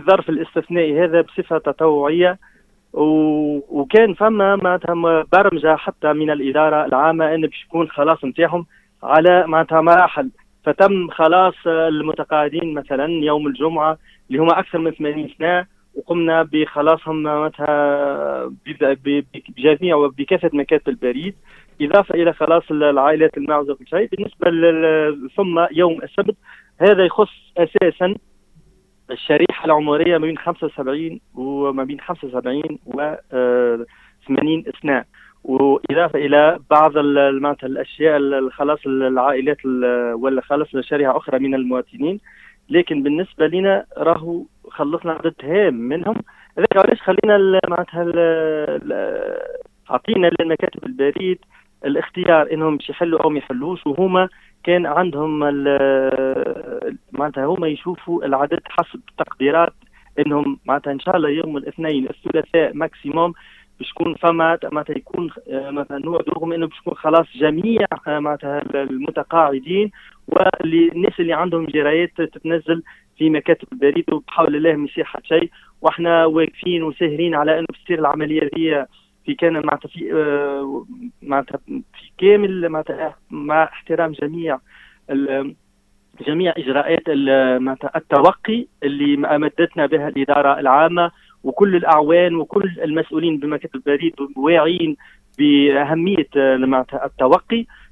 الظرف الاستثنائي هذا بصفة تطوعية. وكان فما معناتها برمجة حتى من الإدارة العامة أن باش يكون خلاص نتاعهم على معناتها مراحل. فتم خلاص المتقاعدين مثلا يوم الجمعة اللي هما أكثر من 80 سنة، وقمنا بخلاصهم معناتها بجميع وبكافة مكاتب البريد، إضافة إلى خلاص العائلات المعوزة وكل شيء. بالنسبة ثم يوم السبت هذا يخص أساسا الشريحة العمرية ما بين 75 وما بين 75 و 80 سنة، وإضافة إلى بعض الأشياء خلاص العائلات ولا خلاص شريحة أخرى من المواطنين. لكن بالنسبة لنا راهو خلصنا عدد هام منهم. هذاك علاش خلينا معناتها أعطينا للمكاتب البريد الاختيار انهم باش يحلوا او ما يحلوش، وهما كان عندهم معناتها هما يشوفوا العدد حسب تقديرات انهم معناتها ان شاء الله يوم الاثنين الثلاثاء ماكسيموم باش يكون فما معناتها يكون مثلا نوعدوهم انه باش يكون خلاص جميع معناتها المتقاعدين والناس اللي عندهم جرايات تتنزل في مكاتب البريد، وبحول الله ما يصير حتى شيء. واحنا واقفين وساهرين على انه تصير العمليه هي في كان معناتها في معناتها في كامل معناتها مع احترام جميع اجراءات معناتها التوقي اللي مدتنا بها الاداره العامه، وكل الاعوان وكل المسؤولين بمكاتب البريد واعيين باهميه معناتها التوقي.